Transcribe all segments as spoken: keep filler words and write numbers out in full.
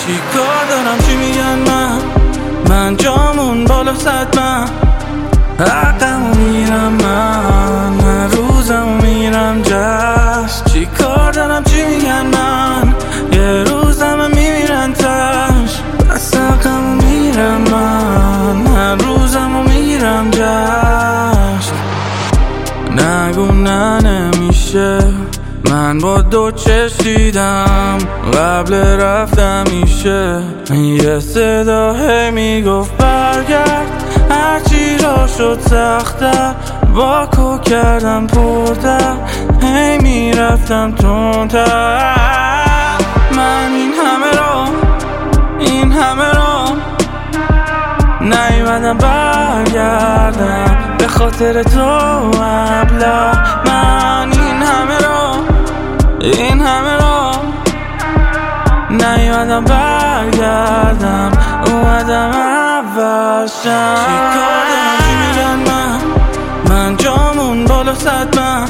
چی کار دارم چی میگن من من جامون بالا صد من حقمو میرم من من روزمو میرم جشن چی کار دارم چی میگن من یه روزمو میمیرن تش بس حقمو میرم من من روزمو میرم جشن نگو نه نمیشه من با دو چشم دیدم قبل رفتم میشه یه صدا هی میگفت برگرد هرچی را شد سختر با کو کردم پرتر هی میرفتم تندتر من این همه را این همه را نیومدم برگردم به خاطر تو ابله من این همه را این همه را نیومدم برگردم اومدم اول شم چی کار دارم چی میگن من من جامون بالا صد من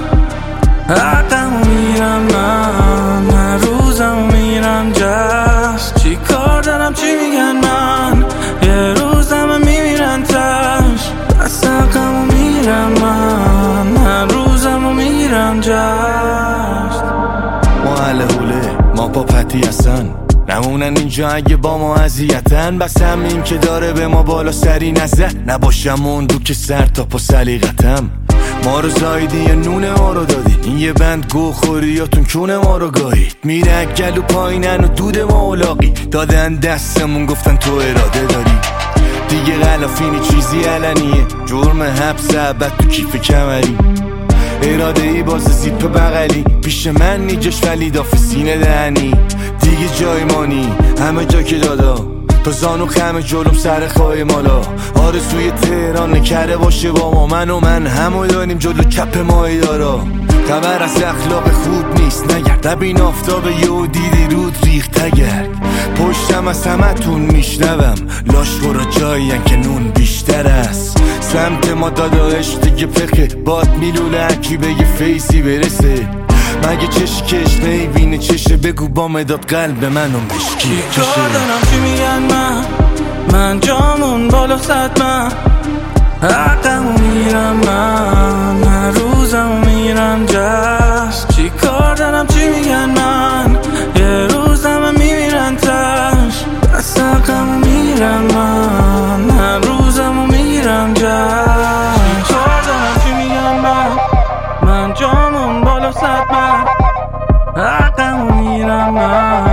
حقمو میرم من من روزمو میرم جشن چی کار دارم چی میگن من یه روزمو میمیرن تش بس حقمو میرم من من روزمو میرم جشن ما اهل حوله ما با پتی هستن نمونن اینجا اگه با ما اذیتن بس همین که داره به ما بالا سری نزد نباشم اون دو که سر تا پا سلیقتم ما رو زایدی یا نون ما رو دادی این یه بند گو خوریاتون کونه ما رو گاهید میره گلو پایینن و دود ما اولاقی دادن دستمون گفتن تو اراده داری دیگه غلافینی چیزی علنیه جرم حبس ابد تو کیف کمری اراده ای باز زیپ بغلی پیش من نیجش ولی داف سینه دهنی دیگه جای مانی همه جا که دادا تا زانو خم جلوم سر خواهی مالا آرزوی تهران نکره باشه با ما من و من همو داریم جلو کپ ماهی دارا خبر از اخلاق خوب نیست نگرد نبین آفتاب یه دیدی رود ریخت گرد پشتم از همه تون میشنوم لاشخورا جایین که نون بیشتر است سمت ما داداش دیگه پخه باد میلوله هرکی به یه فیسی برسه مگه چشکش نیبینه چشه بگو با مداد قلب منو مشکی چی کار دارم چی میگن من من جامون بالا صد من حقمو میرم من من روزمو میرم جشن چی کار دارم چی میگن من یه روزمو میمیرن تش بس حقمو میرم من من روزمو میرم جشن چی کار دارم چی میگن من من جامون بالا صد من حقمو میرم من